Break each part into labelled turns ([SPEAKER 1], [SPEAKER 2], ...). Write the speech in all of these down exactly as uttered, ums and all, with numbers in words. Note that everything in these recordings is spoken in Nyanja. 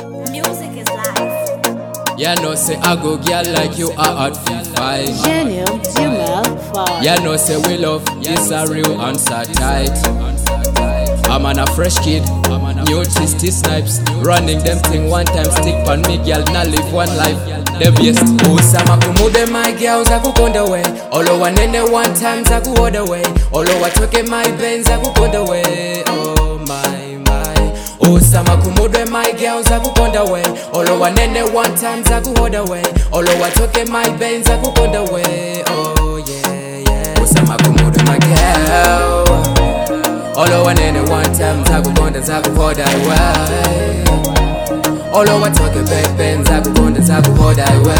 [SPEAKER 1] Music is life.
[SPEAKER 2] Yeah, no say I go girl like you are hot five.
[SPEAKER 3] Genial, Jimel, five.
[SPEAKER 2] Yeah, no say we love, this a real answer tight. I'm on a fresh kid, new tasty snipes. Running them thing one time, stick on me girl, now live one life. The best. Usama kumude my girls akukonda way. Olo wanene one time zakuoda way. Olo watoke my Benz akukonda way. Oh my my. Usama kumude my girls akukonda way. Olo wanene one time zakuoda way. Olo watoke my Benz akukonda way. Oh yeah yeah. Usama kumude my girl. Olo wanene one time zakukonda zakuoda way. Olo watoke baby zakukonda zakuhoda iwe.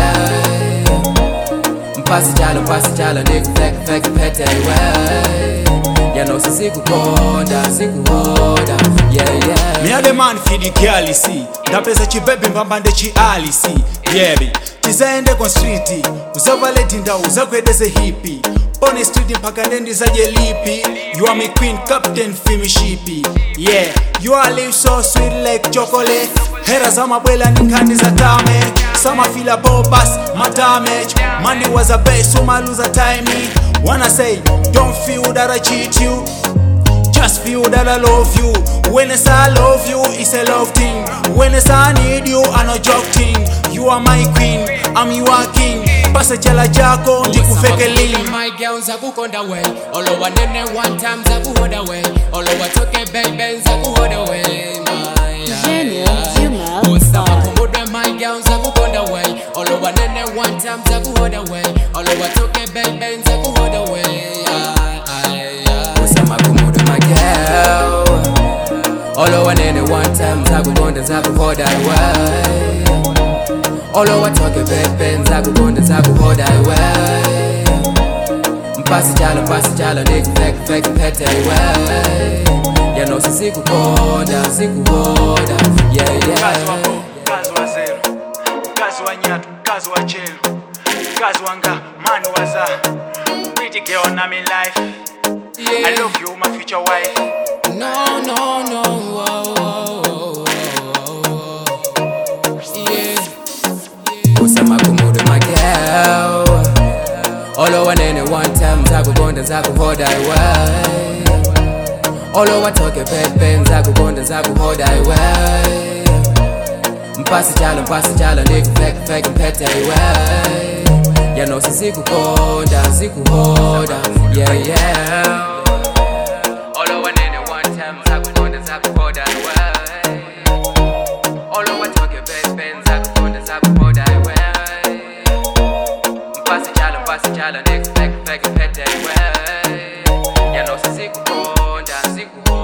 [SPEAKER 2] Mpasi jalo mpasi jalo niku fake fake pete iwe. Ya no sikukonda sikuhoda yeah yeah.
[SPEAKER 4] Me a the man for the girl see. Tapesa chibebe mbambande chi ali see. Baby tizaende kwa street uzavaleti nda uzakwedeze hippie. Pone street mpaka ndendi zaje lipi. You are my queen captain fimi shipi. Yeah you are live so sweet like chocolate. Hera za mabwela nikandi za tame. Sama fila bobas my damage. Money was a base so my lose a time. Wanna say don't feel that I cheat you, just feel that I love you. When it's I love you, it's a love thing. When it's I need you, I'm not joking. You are my queen, I'm your king. Pasa jala jako, ndiku feke lean.
[SPEAKER 2] My girls zakukonda way. Olo wanene one time zakuhoda way. Olo watoke baby zakuhoda way.
[SPEAKER 3] Genial, Jimel,
[SPEAKER 2] Usama
[SPEAKER 3] five.
[SPEAKER 2] kumude my girls zakukonda way. Olo wanene one time zakuhoda way. Olo watoke baby zakuhoda way. Usama kumude my girl. Olo wanene one time zakukonda zakuhoda way. Olo watoke baby zakukonda zakuhoda iwe. Mpasi jalo mpasi jalo niku fake fake pete iwe. Ya no sikukonda sikuhoda yeah
[SPEAKER 4] Kazi
[SPEAKER 2] yeah.
[SPEAKER 4] wako, kazi wa zero. Kazi wa nyatu, kazi wa chelo. Kazi wanga, man waza. Pretty girl na me life.
[SPEAKER 2] Yeah.
[SPEAKER 4] I love you my future wife.
[SPEAKER 2] No no no oh, oh, oh, oh. Yeah. Usama kumude my girl. Olo wanene one time zakukonda zakuhoda iwe. Olo watoke baby zakukonda zakuhoda iwe. Mpasi jalo mpasi jalo niku fake fake pete iwe. Ya no sikukonda sikuhoda yeah yeah. Olo wanene one time zakukonda zakuhoda iwe. Olo watoke baby zakukonda zakuhoda iwe. Mpasi jalo mpasi jalo niku fake fake pete iwe. Ya no sikukonda sikuhoda